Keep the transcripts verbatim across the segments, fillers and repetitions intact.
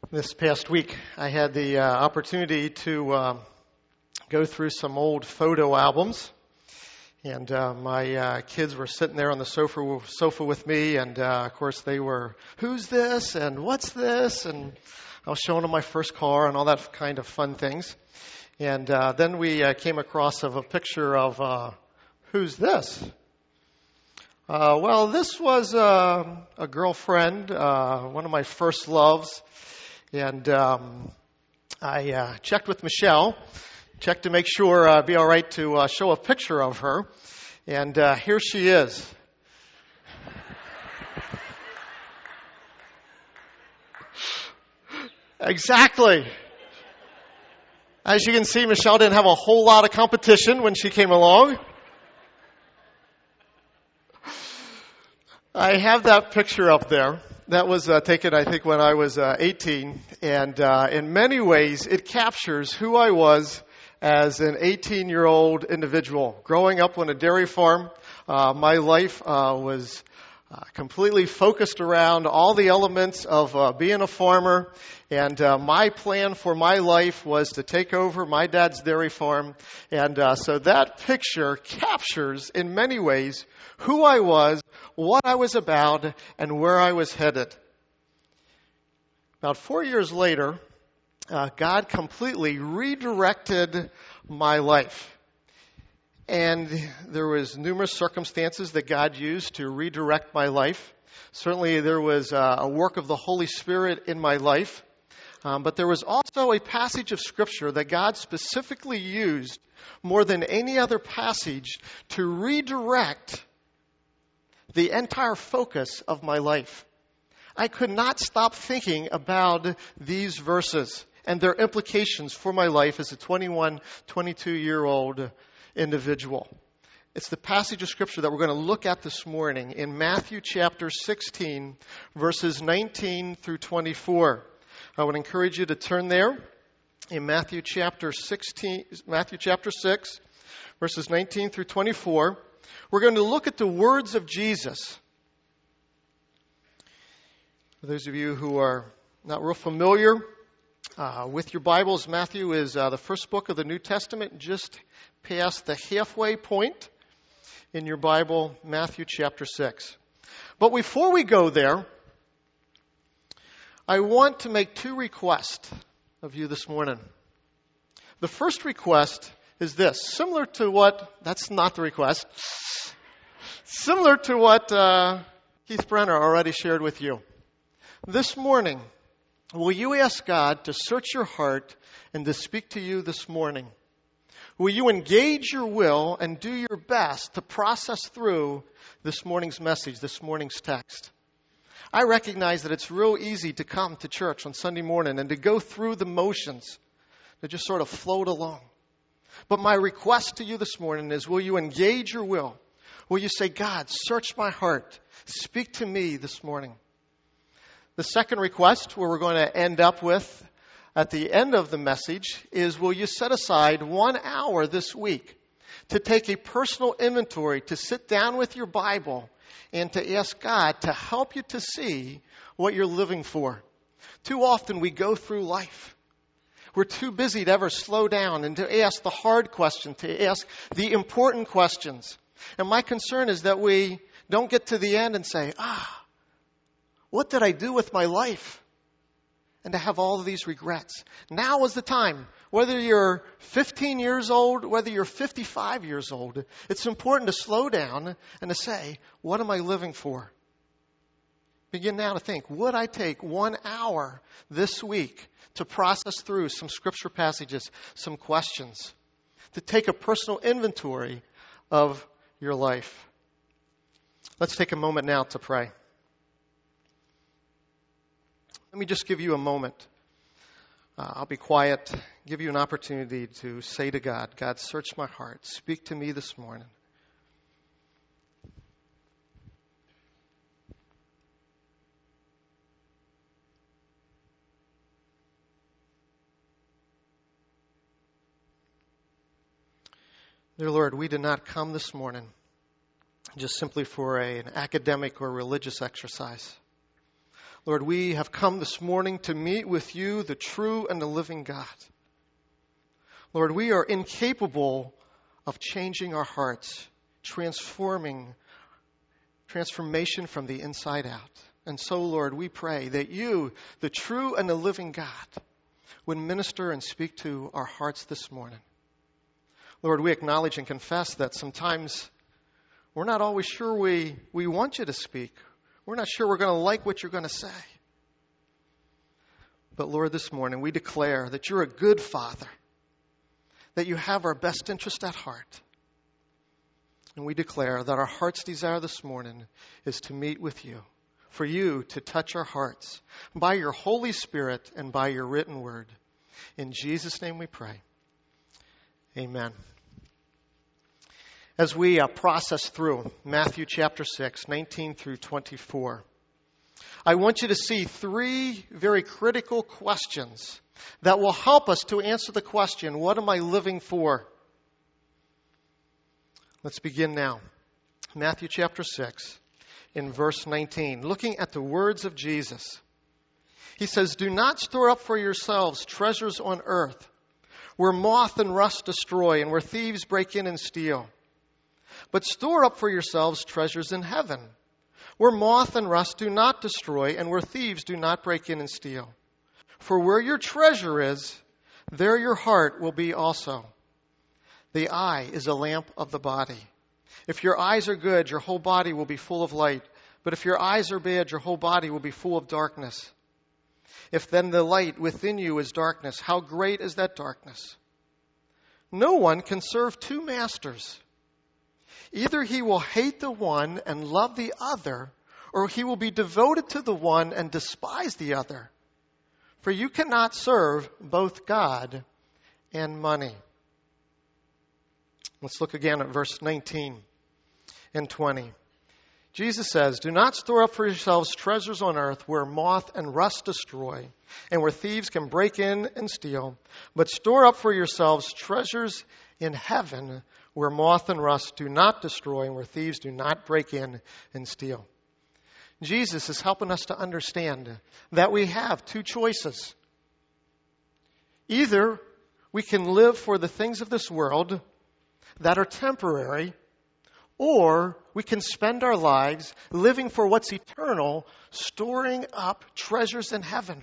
This past week, I had the uh, opportunity to uh, go through some old photo albums, and uh, my uh, kids were sitting there on the sofa sofa with me, and uh, of course they were, "Who's this?" and "What's this?" and I was showing them my first car and all that kind of fun things. And uh, then we uh, came across of a picture of uh, "Who's this?" Uh, well, this was uh, a girlfriend, uh, one of my first loves. And um, I uh, checked with Michelle, checked to make sure uh, it'd be all right to uh, show a picture of her. And uh, here she is. Exactly. As you can see, Michelle didn't have a whole lot of competition when she came along. I have that picture up there. That was uh, taken, I think, when I was uh, eighteen, and uh, in many ways, it captures who I was as an eighteen-year-old individual. Growing up on a dairy farm, uh, my life uh, was uh, completely focused around all the elements of uh, being a farmer, and uh, my plan for my life was to take over my dad's dairy farm, and uh, so that picture captures, in many ways, who I was, what I was about, and where I was headed. About four years later, uh, God completely redirected my life. And there was numerous circumstances that God used to redirect my life. Certainly there was uh, a work of the Holy Spirit in my life. Um, but there was also a passage of Scripture that God specifically used more than any other passage to redirect the entire focus of my life. I could not stop thinking about these verses and their implications for my life as a twenty-one, twenty-two-year-old individual. It's the passage of Scripture that we're going to look at this morning in Matthew chapter sixteen, verses nineteen through twenty-four. I would encourage you to turn there in Matthew chapter sixteen, Matthew chapter six, verses nineteen through twenty-four. We're going to look at the words of Jesus. For those of you who are not real familiar uh, with your Bibles, Matthew is uh, the first book of the New Testament, just past the halfway point in your Bible, Matthew chapter six. But before we go there, I want to make two requests of you this morning. The first request is this, similar to what, that's not the request, similar to what uh, Keith Brenner already shared with you. This morning, will you ask God to search your heart and to speak to you this morning? Will you engage your will and do your best to process through this morning's message, this morning's text? I recognize that it's real easy to come to church on Sunday morning and to go through the motions, to just sort of float along. But my request to you this morning is, will you engage your will? Will you say, God, search my heart. Speak to me this morning. The second request, where we're going to end up with at the end of the message, is will you set aside one hour this week to take a personal inventory, to sit down with your Bible and to ask God to help you to see what you're living for. Too often we go through life. We're too busy to ever slow down and to ask the hard question, to ask the important questions. And my concern is that we don't get to the end and say, ah, what did I do with my life? And to have all of these regrets. Now is the time. Whether you're fifteen years old, whether you're fifty-five years old, it's important to slow down and to say, what am I living for? Begin now to think, would I take one hour this week to process through some scripture passages, some questions, to take a personal inventory of your life? Let's take a moment now to pray. Let me just give you a moment. Uh, I'll be quiet, give you an opportunity to say to God, God, search my heart. Speak to me this morning. Dear Lord, we did not come this morning just simply for a, an academic or religious exercise. Lord, we have come this morning to meet with you, the true and the living God. Lord, we are incapable of changing our hearts, transforming, transformation from the inside out. And so, Lord, we pray that you, the true and the living God, would minister and speak to our hearts this morning. Lord, we acknowledge and confess that sometimes we're not always sure we, we want you to speak. We're not sure we're going to like what you're going to say. But Lord, this morning we declare that you're a good Father, that you have our best interest at heart. And we declare that our heart's desire this morning is to meet with you, for you to touch our hearts by your Holy Spirit and by your written word. In Jesus' name we pray. Amen. As we uh, process through Matthew chapter six, nineteen through twenty-four, I want you to see three very critical questions that will help us to answer the question, what am I living for? Let's begin now. Matthew chapter six, in verse nineteen, looking at the words of Jesus. He says, "Do not store up for yourselves treasures on earth, where moth and rust destroy and where thieves break in and steal. But store up for yourselves treasures in heaven, where moth and rust do not destroy and where thieves do not break in and steal. For where your treasure is, there your heart will be also. The eye is a lamp of the body. If your eyes are good, your whole body will be full of light. But if your eyes are bad, your whole body will be full of darkness. If then the light within you is darkness, how great is that darkness? No one can serve two masters. Either he will hate the one and love the other, or he will be devoted to the one and despise the other. For you cannot serve both God and money." Let's look again at verse nineteen and twenty. Jesus says, "Do not store up for yourselves treasures on earth where moth and rust destroy and where thieves can break in and steal, but store up for yourselves treasures in heaven where moth and rust do not destroy and where thieves do not break in and steal." Jesus is helping us to understand that we have two choices. Either we can live for the things of this world that are temporary, or we can spend our lives living for what's eternal, storing up treasures in heaven.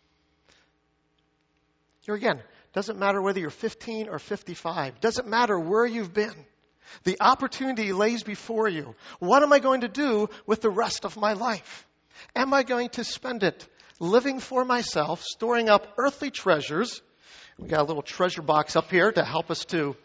Here again, doesn't matter whether you're fifteen or fifty-five. Doesn't matter where you've been. The opportunity lays before you. What am I going to do with the rest of my life? Am I going to spend it living for myself, storing up earthly treasures? We've got a little treasure box up here to help us to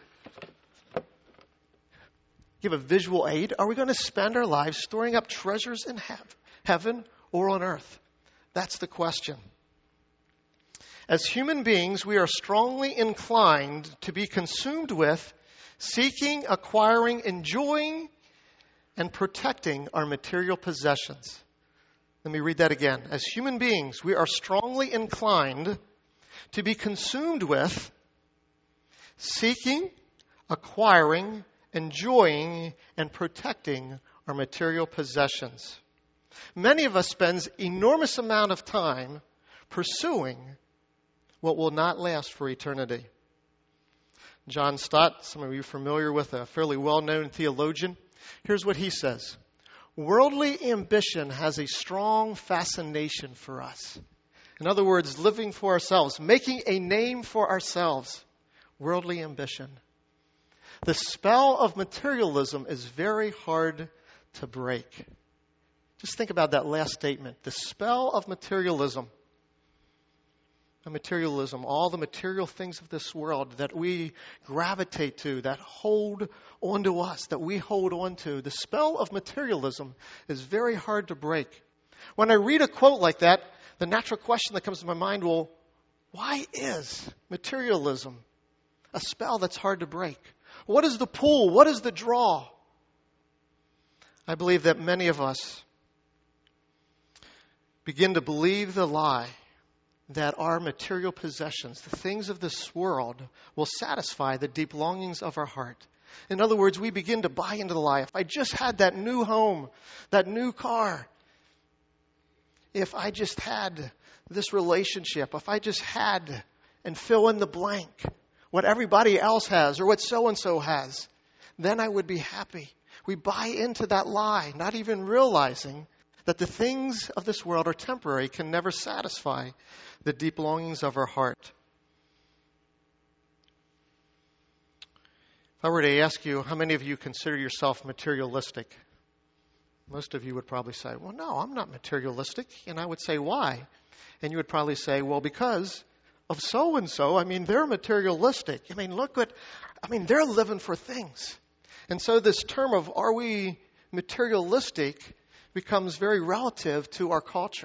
give a visual aid. Are we going to spend our lives storing up treasures in hev- heaven or on earth? That's the question. As human beings, we are strongly inclined to be consumed with seeking, acquiring, enjoying, and protecting our material possessions. Let me read that again. As human beings, we are strongly inclined to be consumed with seeking, acquiring, enjoying, and protecting our material possessions. Many of us spend enormous amount of time pursuing what will not last for eternity. John Stott, some of you are familiar with, a fairly well-known theologian. Here's what he says. Worldly ambition has a strong fascination for us. In other words, living for ourselves, making a name for ourselves. Worldly ambition. The spell of materialism is very hard to break. Just think about that last statement. The spell of materialism. Materialism, all the material things of this world that we gravitate to, that hold onto us, that we hold on to. The spell of materialism is very hard to break. When I read a quote like that, the natural question that comes to my mind, well, why is materialism a spell that's hard to break? What is the pull? What is the draw? I believe that many of us begin to believe the lie that our material possessions, the things of this world, will satisfy the deep longings of our heart. In other words, we begin to buy into the lie. If I just had that new home, that new car, if I just had this relationship, if I just had, and fill in the blank, what everybody else has or what so-and-so has, then I would be happy. We buy into that lie, not even realizing that the things of this world are temporary, can never satisfy the deep longings of our heart. If I were to ask you, how many of you consider yourself materialistic? Most of you would probably say, well, no, I'm not materialistic. And I would say, why? And you would probably say, well, because of so-and-so. I mean, they're materialistic. I mean, look what, I mean, they're living for things. And so this term of are we materialistic becomes very relative to our culture.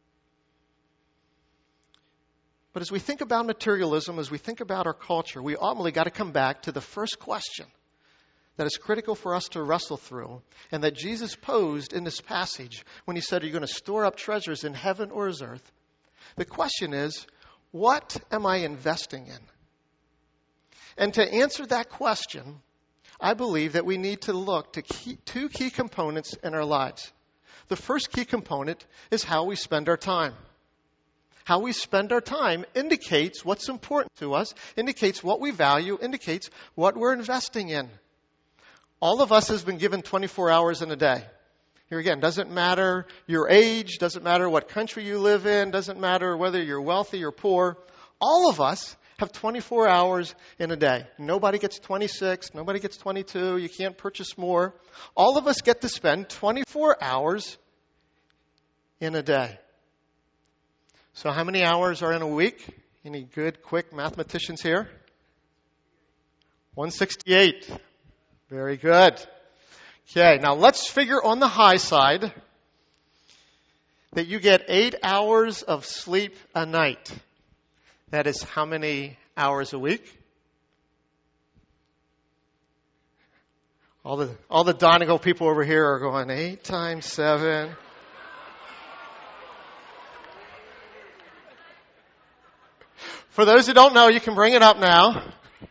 But as we think about materialism, as we think about our culture, we ultimately got to come back to the first question that is critical for us to wrestle through, and that Jesus posed in this passage when he said, are you going to store up treasures in heaven or as earth? The question is, what am I investing in? And to answer that question, I believe that we need to look to key, two key components in our lives. The first key component is how we spend our time. How we spend our time indicates what's important to us, indicates what we value, indicates what we're investing in. All of us has been given twenty-four hours in a day. Here again, doesn't matter your age, doesn't matter what country you live in, doesn't matter whether you're wealthy or poor. All of us have twenty-four hours in a day. Nobody gets twenty-six, nobody gets twenty-two, you can't purchase more. All of us get to spend twenty-four hours in a day. So how many hours are in a week? Any good, quick mathematicians here? one hundred sixty-eight. Very good. Okay, now let's figure on the high side that you get eight hours of sleep a night. That is how many hours a week? All the all the Donegal people over here are going, eight times seven. For those who don't know, you can bring it up now.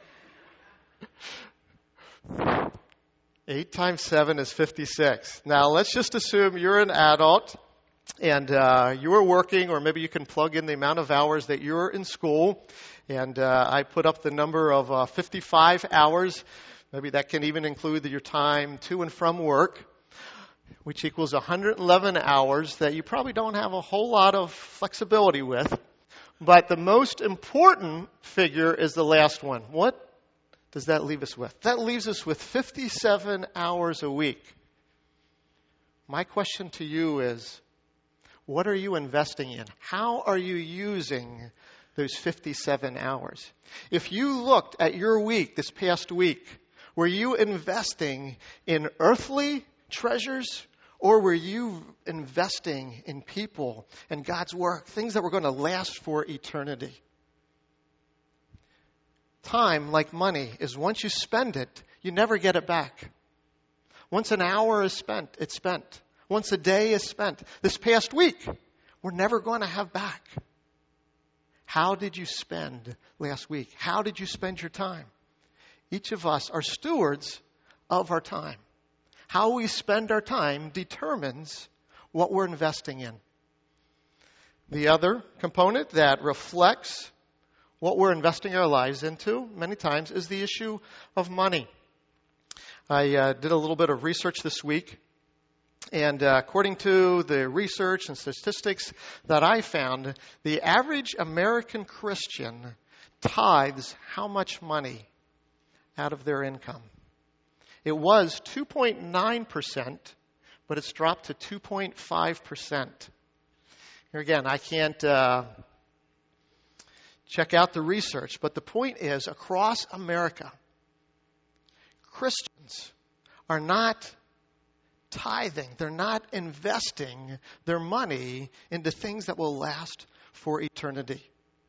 Eight times seven is fifty-six. Now, let's just assume you're an adult and uh, you are working, or maybe you can plug in the amount of hours that you're in school. And uh, I put up the number of uh, fifty-five hours. Maybe that can even include your time to and from work, which equals one hundred eleven hours that you probably don't have a whole lot of flexibility with. But the most important figure is the last one. What does that leave us with? That leaves us with fifty-seven hours a week. My question to you is, what are you investing in? How are you using those fifty-seven hours? If you looked at your week, this past week, were you investing in earthly treasures, or were you investing in people and God's work, things that were going to last for eternity? Time, like money, is once you spend it, you never get it back. Once an hour is spent, it's spent. Once a day is spent. This past week, we're never going to have back. How did you spend last week? How did you spend your time? Each of us are stewards of our time. How we spend our time determines what we're investing in. The other component that reflects what we're investing our lives into many times is the issue of money. I uh, did a little bit of research this week, and uh, according to the research and statistics that I found, the average American Christian tithes how much money out of their income? It was two point nine percent, but it's dropped to two point five percent. Here again, I can't uh, check out the research, but the point is, across America, Christians are not tithing. They're not investing their money into things that will last for eternity.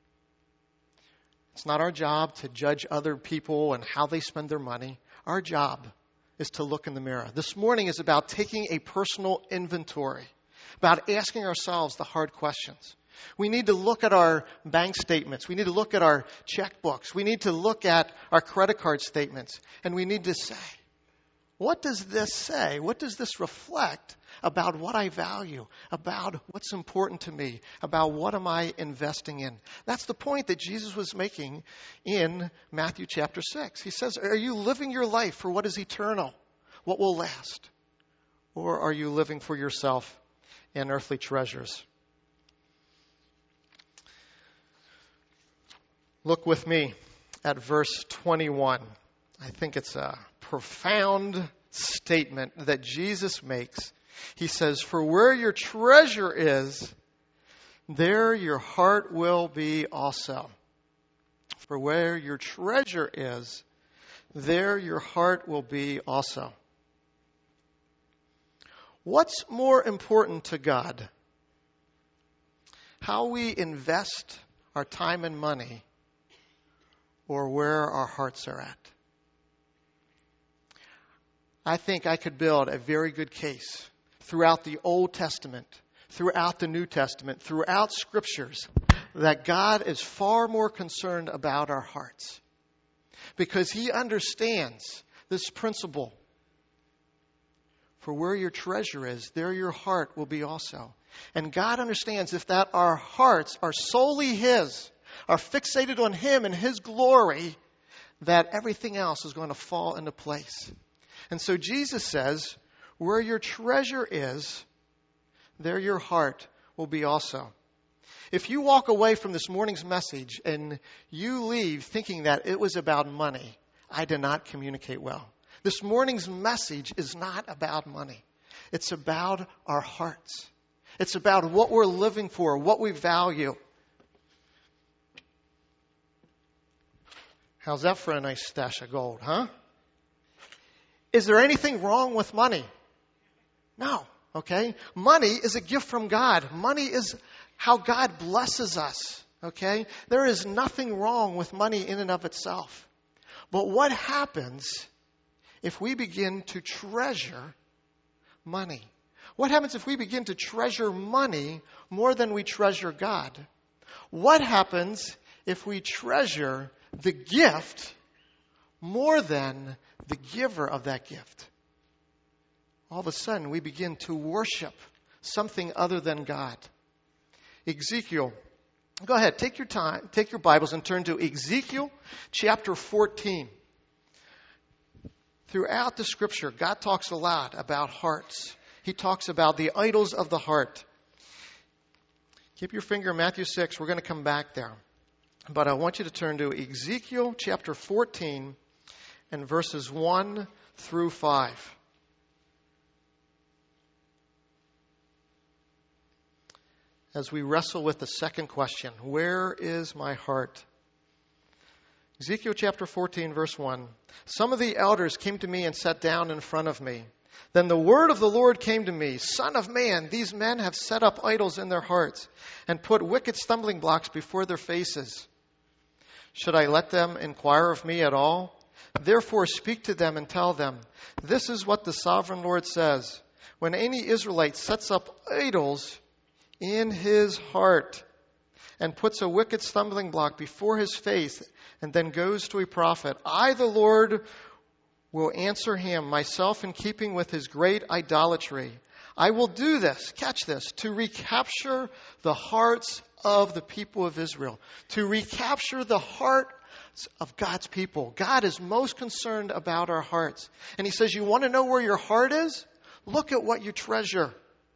It's not our job to judge other people and how they spend their money. Our job is to look in the mirror. This morning is about taking a personal inventory, about asking ourselves the hard questions. We need to look at our bank statements. We need to look at our checkbooks. We need to look at our credit card statements. And we need to say, what does this say? What does this reflect about what I value, about what's important to me, about what am I investing in. That's the point that Jesus was making in Matthew chapter six. He says, are you living your life for what is eternal, what will last? Or are you living for yourself and earthly treasures? Look with me at verse twenty-one. I think it's a profound statement that Jesus makes. He says, for where your treasure is, there your heart will be also. For where your treasure is, there your heart will be also. What's more important to God? How we invest our time and money, or where our hearts are at? I think I could build a very good case throughout the Old Testament, throughout the New Testament, throughout Scriptures, that God is far more concerned about our hearts. Because He understands this principle. For where your treasure is, there your heart will be also. And God understands if that our hearts are solely His, are fixated on Him and His glory, that everything else is going to fall into place. And so Jesus says, where your treasure is, there your heart will be also. If you walk away from this morning's message and you leave thinking that it was about money, I did not communicate well. This morning's message is not about money. It's about our hearts. It's about what we're living for, what we value. How's that for a nice stash of gold, huh? Is there anything wrong with money? No, okay? Money is a gift from God. Money is how God blesses us, okay? There is nothing wrong with money in and of itself. But what happens if we begin to treasure money? What happens if we begin to treasure money more than we treasure God? What happens if we treasure the gift more than the giver of that gift? All of a sudden, we begin to worship something other than God. Ezekiel, go ahead, take your time, take your Bibles and turn to Ezekiel chapter fourteen. Throughout the Scripture, God talks a lot about hearts. He talks about the idols of the heart. Keep your finger in Matthew six. We're going to come back there. But I want you to turn to Ezekiel chapter fourteen and verses one through five. As we wrestle with the second question, where is my heart? Ezekiel chapter fourteen, verse one. Some of the elders came to me and sat down in front of me. Then the word of the Lord came to me, Son of man, these men have set up idols in their hearts and put wicked stumbling blocks before their faces. Should I let them inquire of me at all? Therefore speak to them and tell them, this is what the sovereign Lord says. When any Israelite sets up idols in his heart and puts a wicked stumbling block before his face and then goes to a prophet, I, the Lord, will answer him, myself in keeping with his great idolatry. I will do this, catch this, to recapture the hearts of the people of Israel, to recapture the heart of God's people. God is most concerned about our hearts. And He says, you want to know where your heart is? Look at what you treasure.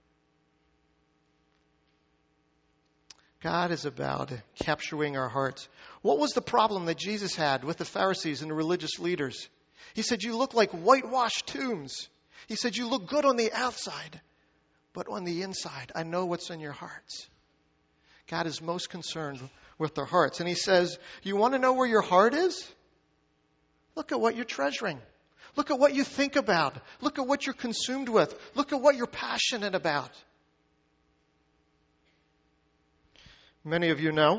God is about capturing our hearts. What was the problem that Jesus had with the Pharisees and the religious leaders? He said, you look like whitewashed tombs. He said, you look good on the outside, but on the inside, I know what's in your hearts. God is most concerned with their hearts. And He says, you want to know where your heart is? Look at what you're treasuring. Look at what you think about. Look at what you're consumed with. Look at what you're passionate about. Many of you know,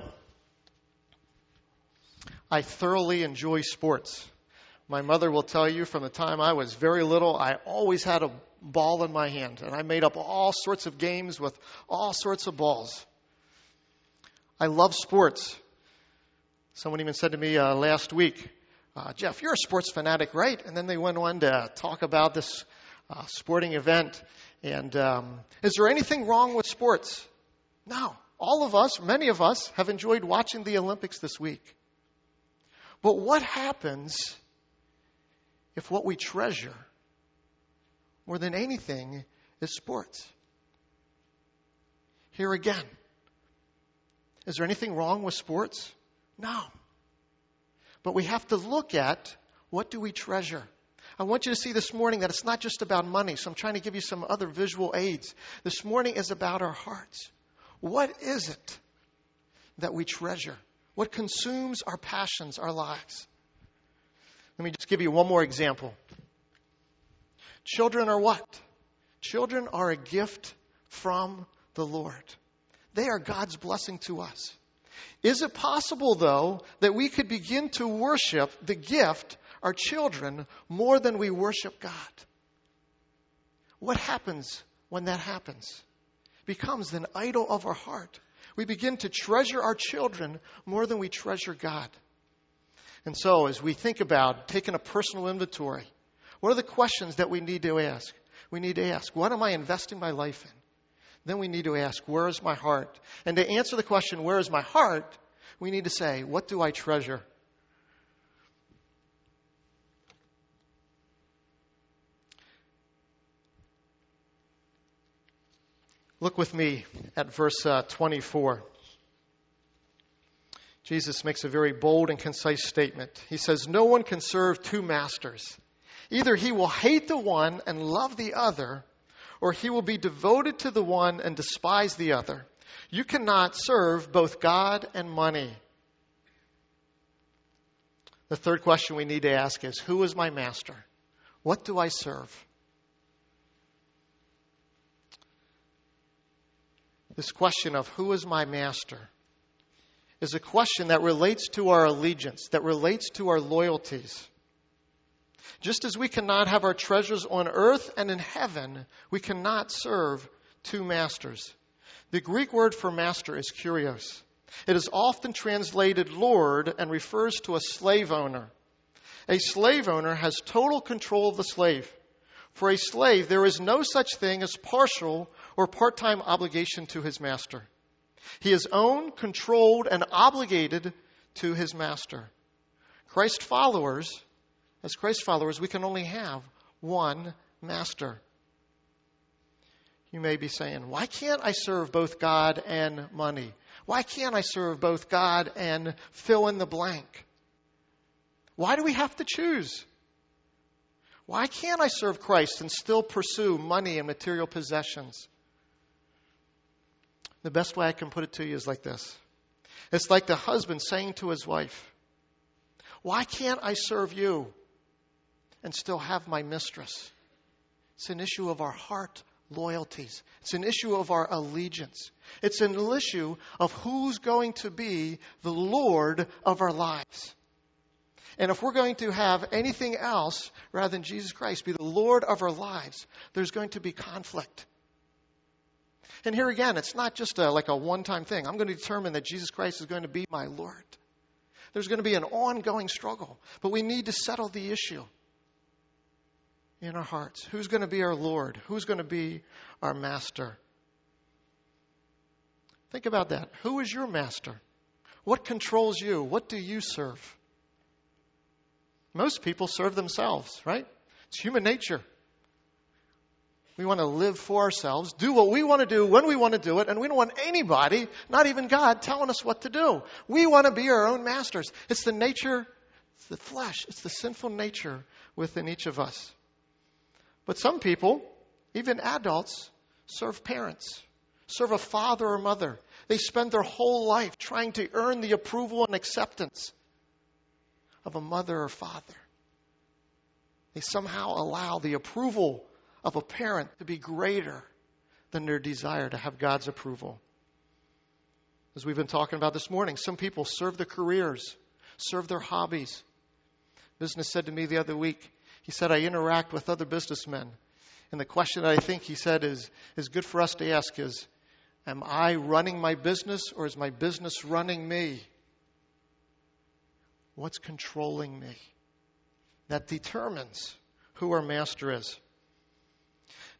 I thoroughly enjoy sports. My mother will tell you from the time I was very little, I always had a ball in my hand. And I made up all sorts of games with all sorts of balls. I love sports. Someone even said to me uh, last week, uh, Jeff, you're a sports fanatic, right? And then they went on to talk about this uh, sporting event. And um, is there anything wrong with sports? No. All of us, many of us, have enjoyed watching the Olympics this week. But what happens if what we treasure more than anything is sports? Here again, is there anything wrong with sports? No. But we have to look at, what do we treasure? I want you to see this morning that it's not just about money, so I'm trying to give you some other visual aids. This morning is about our hearts. What is it that we treasure? What consumes our passions, our lives? Let me just give you one more example. Children are what? Children are a gift from the Lord. They are God's blessing to us. Is it possible, though, that we could begin to worship the gift, our children, more than we worship God? What happens when that happens? It becomes an idol of our heart. We begin to treasure our children more than we treasure God. And so, as we think about taking a personal inventory, what are the questions that we need to ask? We need to ask, what am I investing my life in? Then we need to ask, where is my heart? And to answer the question, where is my heart? We need to say, what do I treasure? Look with me at verse uh, twenty-four. Jesus makes a very bold and concise statement. He says, no one can serve two masters. Either he will hate the one and love the other, or he will be devoted to the one and despise the other. You cannot serve both God and money. The third question we need to ask is, who is my master? What do I serve? This question of who is my master is a question that relates to our allegiance, that relates to our loyalties. Just as we cannot have our treasures on earth and in heaven, we cannot serve two masters. The Greek word for master is kurios. It is often translated Lord and refers to a slave owner. A slave owner has total control of the slave. For a slave, there is no such thing as partial or part-time obligation to his master. He is owned, controlled, and obligated to his master. Christ followers, as Christ followers, we can only have one master. You may be saying, why can't I serve both God and money? Why can't I serve both God and fill in the blank? Why do we have to choose? Why can't I serve Christ and still pursue money and material possessions? The best way I can put it to you is like this. It's like the husband saying to his wife, why can't I serve you and still have my mistress? It's an issue of our heart loyalties. It's an issue of our allegiance. It's an issue of who's going to be the Lord of our lives. And if we're going to have anything else rather than Jesus Christ be the Lord of our lives, there's going to be conflict. And here again, it's not just a, like a one-time thing. I'm going to determine that Jesus Christ is going to be my Lord. There's going to be an ongoing struggle. But we need to settle the issue in our hearts. Who's going to be our Lord? Who's going to be our master? Think about that. Who is your master? What controls you? What do you serve? Most people serve themselves, right? It's human nature. We want to live for ourselves, do what we want to do when we want to do it, and we don't want anybody, not even God, telling us what to do. We want to be our own masters. It's the nature, it's the flesh, it's the sinful nature within each of us. But some people, even adults, serve parents, serve a father or mother. They spend their whole life trying to earn the approval and acceptance of a mother or father. They somehow allow the approval of a parent to be greater than their desire to have God's approval. As we've been talking about this morning, some people serve their careers, serve their hobbies. Business said to me the other week, he said, I interact with other businessmen. And the question that I think he said is, is good for us to ask is, am I running my business or is my business running me? What's controlling me? That determines who our master is.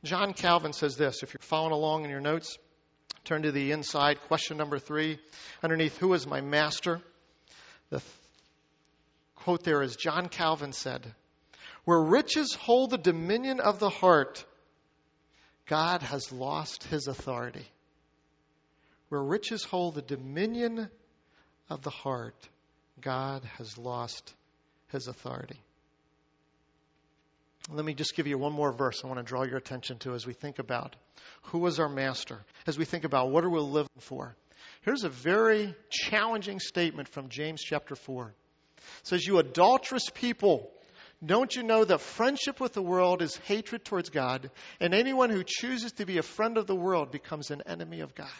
John Calvin says this. If you're following along in your notes, turn to the inside. Question number three. Underneath, who is my master? The th- quote there is, John Calvin said, where riches hold the dominion of the heart, God has lost his authority. Where riches hold the dominion of the heart, God has lost his authority. Let me just give you one more verse I want to draw your attention to as we think about who is our master, as we think about what are we living for. Here's a very challenging statement from James chapter four. It says, you adulterous people, don't you know that friendship with the world is hatred towards God, and anyone who chooses to be a friend of the world becomes an enemy of God?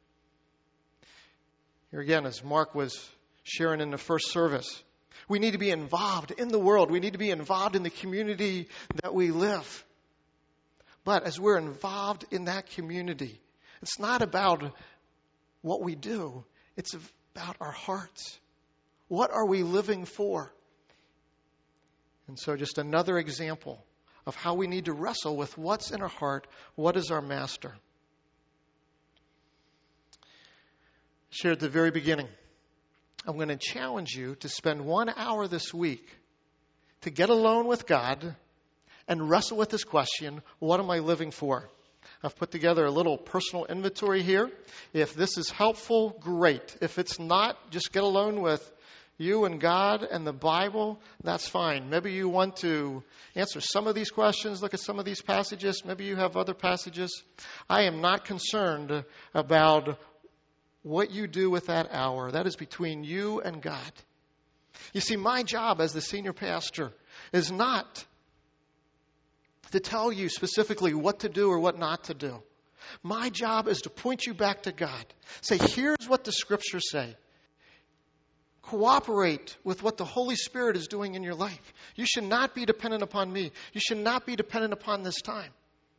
Here again, as Mark was sharing in the first service, we need to be involved in the world. We need to be involved in the community that we live. But as we're involved in that community, it's not about what we do. It's about our hearts. What are we living for? And so just another example of how we need to wrestle with what's in our heart. What is our master? Shared at the very beginning. I'm going to challenge you to spend one hour this week to get alone with God and wrestle with this question, what am I living for? I've put together a little personal inventory here. If this is helpful, great. If it's not, just get alone with you and God and the Bible, that's fine. Maybe you want to answer some of these questions, look at some of these passages. Maybe you have other passages. I am not concerned about what you do with that hour. That is between you and God. You see, my job as the senior pastor is not to tell you specifically what to do or what not to do. My job is to point you back to God. Say, here's what the scriptures say. Cooperate with what the Holy Spirit is doing in your life. You should not be dependent upon me. You should not be dependent upon this time.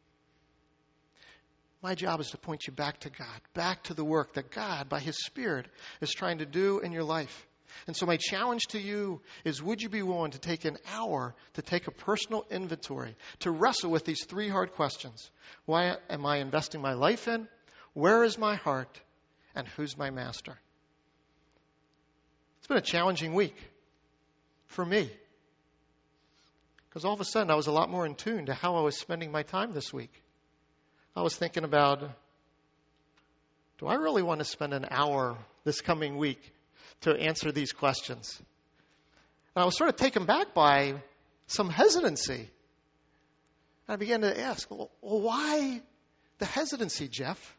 My job is to point you back to God, back to the work that God, by His Spirit, is trying to do in your life. And so my challenge to you is, would you be willing to take an hour to take a personal inventory, to wrestle with these three hard questions? Why am I investing my life in? Where is my heart? And who's my master? It's been a challenging week for me. Because all of a sudden I was a lot more in tune to how I was spending my time this week. I was thinking about, do I really want to spend an hour this coming week to answer these questions? And I was sort of taken back by some hesitancy. And I began to ask, well, why the hesitancy, Jeff?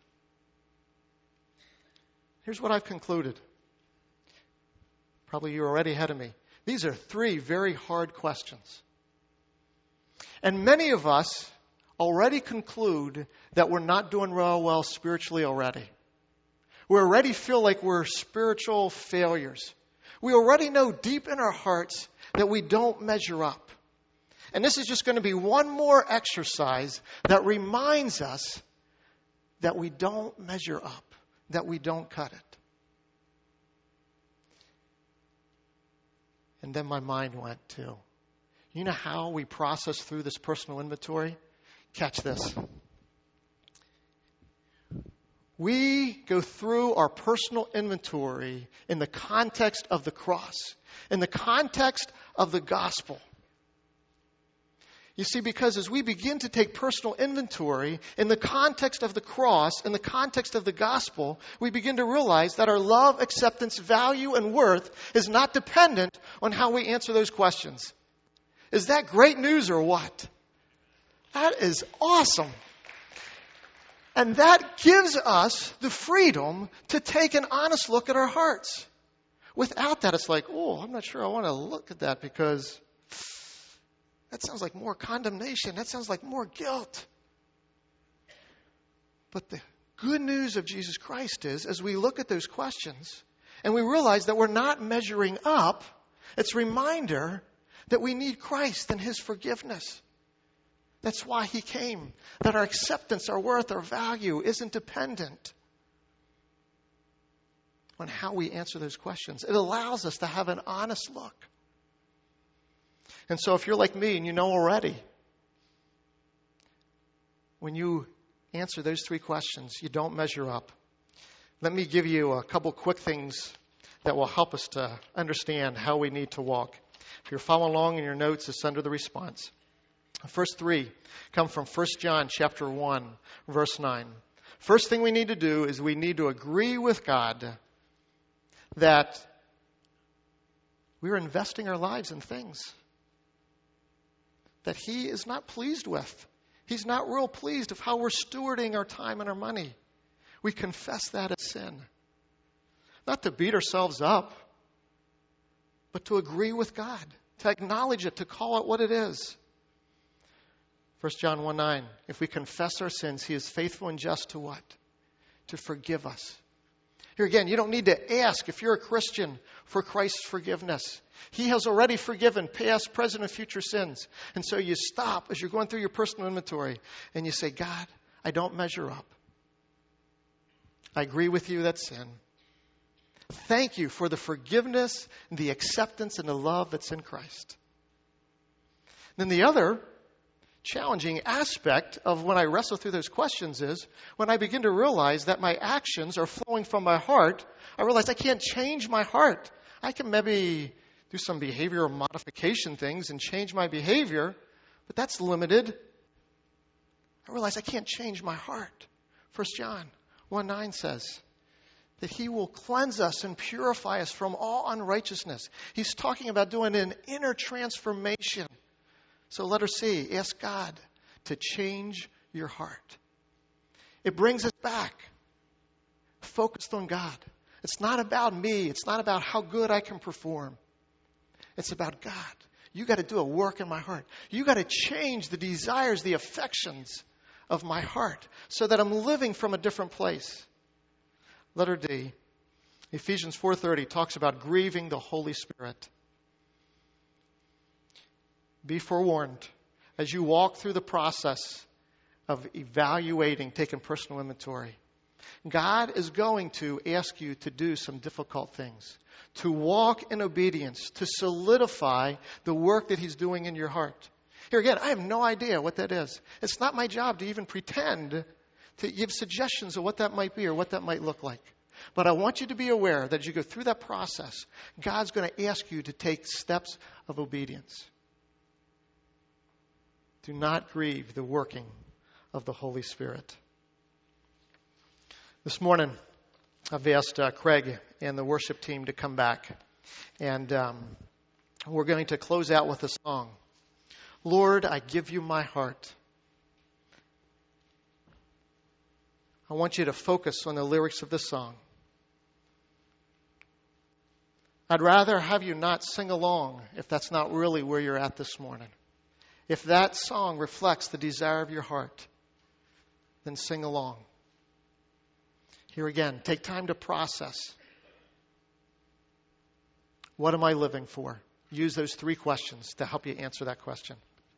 Here's what I've concluded. Probably you're already ahead of me. These are three very hard questions. And many of us already conclude that we're not doing real well spiritually already. We already feel like we're spiritual failures. We already know deep in our hearts that we don't measure up. And this is just going to be one more exercise that reminds us that we don't measure up, that we don't cut it. And then my mind went to, you know how we process through this personal inventory? Catch this. We go through our personal inventory in the context of the cross, in the context of the gospel. You see, because as we begin to take personal inventory in the context of the cross, in the context of the gospel, we begin to realize that our love, acceptance, value, and worth is not dependent on how we answer those questions. Is that great news or what? That is awesome. And that gives us the freedom to take an honest look at our hearts. Without that, it's like, oh, I'm not sure I want to look at that because that sounds like more condemnation. That sounds like more guilt. But the good news of Jesus Christ is, as we look at those questions and we realize that we're not measuring up, it's a reminder that we need Christ and His forgiveness. That's why He came. That our acceptance, our worth, our value isn't dependent on how we answer those questions. It allows us to have an honest look. And so if you're like me and you know already, when you answer those three questions, you don't measure up. Let me give you a couple quick things that will help us to understand how we need to walk. If you're following along in your notes, it's under the response. The first three come from First John chapter one, verse nine. First thing we need to do is we need to agree with God that we're investing our lives in things that He is not pleased with. He's not real pleased of how we're stewarding our time and our money. We confess that as sin. Not to beat ourselves up, but to agree with God, to acknowledge it, to call it what it is. First John one nine, if we confess our sins, He is faithful and just to what? To forgive us. Here again, you don't need to ask if you're a Christian for Christ's forgiveness. He has already forgiven past, present, and future sins. And so you stop as you're going through your personal inventory and you say, God, I don't measure up. I agree with you, that's sin. Thank you for the forgiveness, and the acceptance, and the love that's in Christ. Then the other challenging aspect of when I wrestle through those questions is when I begin to realize that my actions are flowing from my heart, I realize I can't change my heart. I can maybe do some behavioral modification things and change my behavior, but that's limited. I realize I can't change my heart. First John one nine says that He will cleanse us and purify us from all unrighteousness. He's talking about doing an inner transformation. So letter C, ask God to change your heart. It brings us back, focused on God. It's not about me. It's not about how good I can perform. It's about God. You got to do a work in my heart. You got to change the desires, the affections of my heart so that I'm living from a different place. Letter D, Ephesians four thirty talks about grieving the Holy Spirit. Be forewarned as you walk through the process of evaluating, taking personal inventory. God is going to ask you to do some difficult things, to walk in obedience, to solidify the work that He's doing in your heart. Here again, I have no idea what that is. It's not my job to even pretend to give suggestions of what that might be or what that might look like. But I want you to be aware that as you go through that process, God's going to ask you to take steps of obedience. Do not grieve the working of the Holy Spirit. This morning, I've asked uh, Craig and the worship team to come back. And um, we're going to close out with a song. Lord, I give you my heart. I want you to focus on the lyrics of this song. I'd rather have you not sing along if that's not really where you're at this morning. If that song reflects the desire of your heart, then sing along. Here again, take time to process. What am I living for? Use those three questions to help you answer that question.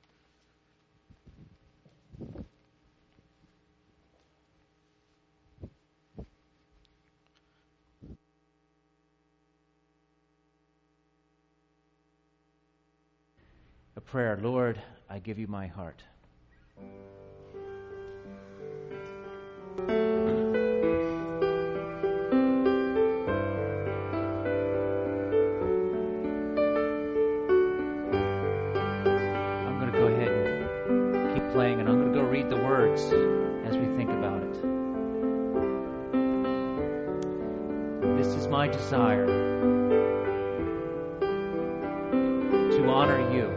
A prayer. Lord, I give you my heart. I'm going to go ahead and keep playing, and I'm going to go read the words as we think about it. This is my desire, to honor you.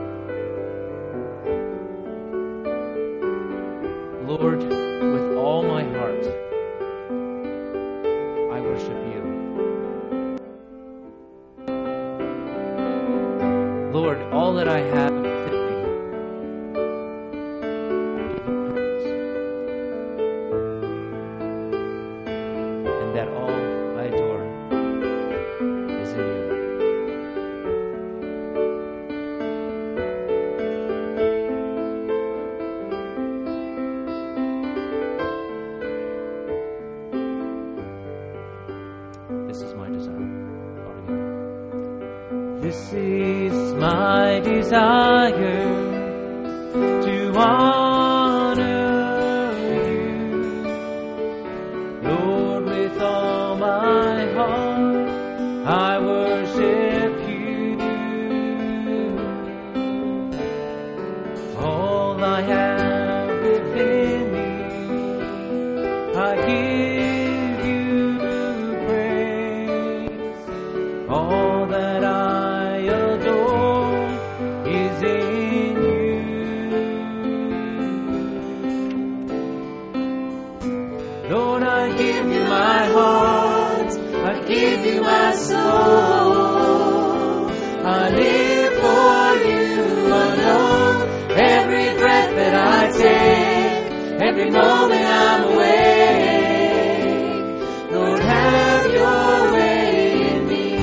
Lord, with all my heart, I worship you. Lord, all that I have within me, give you praise. And that all I adore is in you. This is my desire to honor worship you. All I have within me, I give you praise. All that I adore is in you. Lord, I give you my heart, I give you my soul. I live for you alone. Every breath that I take, every moment I'm awake, Lord, have your way in me.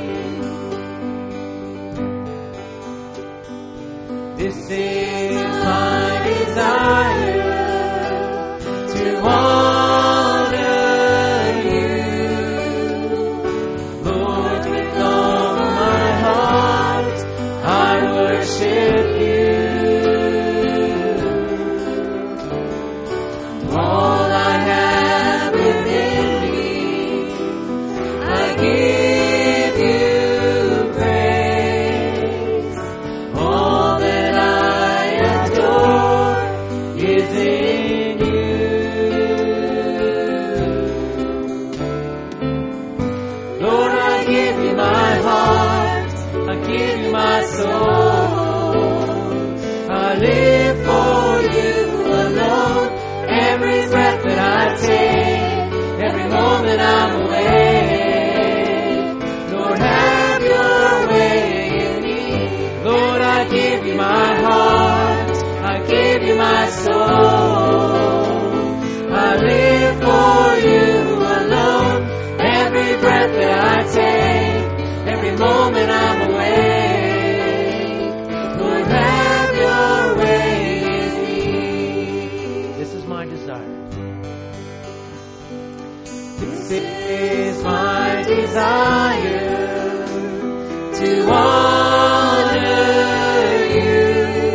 This is my desire to honor you. Lord, with all my heart, I worship you. All I have within me, I give you praise. All that I adore is in you. Lord, I give you my heart, I give you my soul. I live for you alone. Every breath that I take, every moment I'm awake, Lord, have your way in me. Lord, I give you my heart, I give you my soul. I live for you alone. Every breath that I take, every moment I'm awake, Lord, have your way in me. This is my desire. This is my desire to honor you.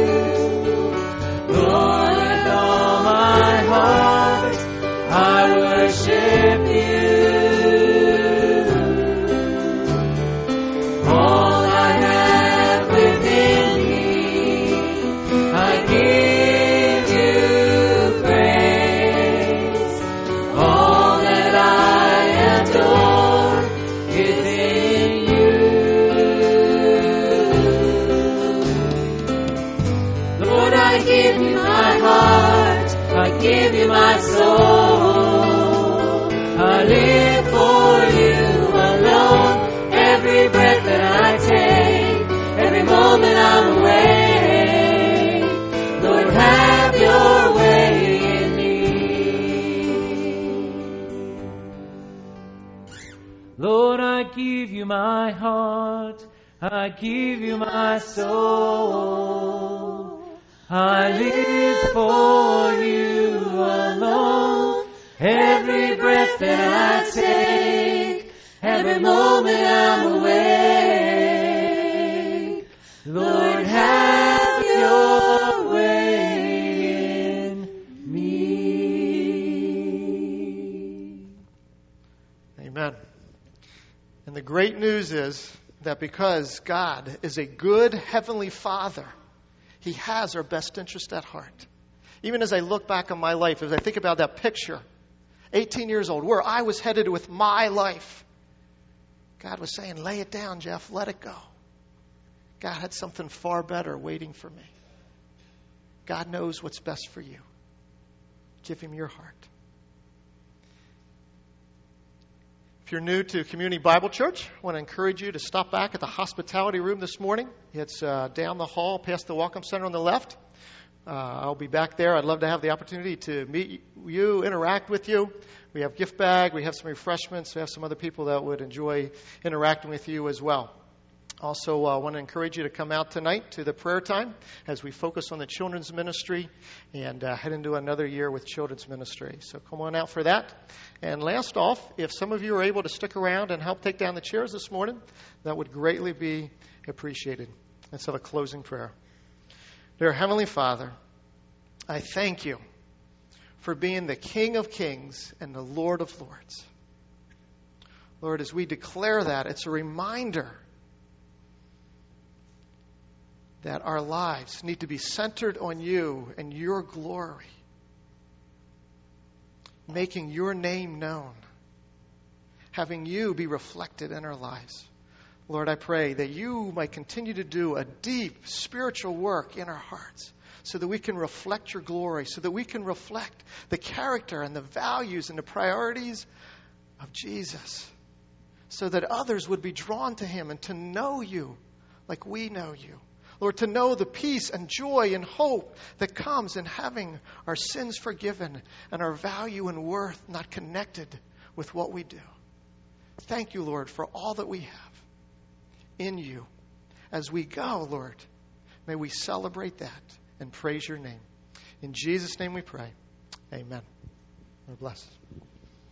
Lord, with all my heart, I worship you. All I have within me, I give you praise. All that I adore is in you. Lord, I give you my heart, I give you my soul. I live for you alone. Every breath that I take, every moment I'm awake, Lord, have your way in me. Lord, I give you my heart, I give you my soul. I live for you alone. Every breath that I take, every moment I'm awake, Lord, have your way in me. Amen. And the great news is that because God is a good Heavenly Father, He has our best interest at heart. Even as I look back on my life, as I think about that picture, eighteen years old, where I was headed with my life, God was saying, lay it down, Jeff, let it go. God had something far better waiting for me. God knows what's best for you. Give Him your heart. If you're new to Community Bible Church, I want to encourage you to stop back at the hospitality room this morning. It's uh, down the hall past the Welcome Center on the left. Uh, I'll be back there. I'd love to have the opportunity to meet you, interact with you. We have gift bag. We have some refreshments. We have some other people that would enjoy interacting with you as well. Also, I uh, want to encourage you to come out tonight to the prayer time as we focus on the children's ministry and uh, head into another year with children's ministry. So come on out for that. And last off, if some of you are able to stick around and help take down the chairs this morning, that would greatly be appreciated. Let's have a closing prayer. Dear Heavenly Father, I thank you for being the King of Kings and the Lord of Lords. Lord, as we declare that, it's a reminder that our lives need to be centered on you and your glory, making your name known, having you be reflected in our lives. Lord, I pray that you might continue to do a deep spiritual work in our hearts so that we can reflect your glory, so that we can reflect the character and the values and the priorities of Jesus, so that others would be drawn to him and to know you like we know you. Lord, to know the peace and joy and hope that comes in having our sins forgiven and our value and worth not connected with what we do. Thank you, Lord, for all that we have in you. As we go, Lord, may we celebrate that and praise your name. In Jesus' name we pray. Amen. Lord bless.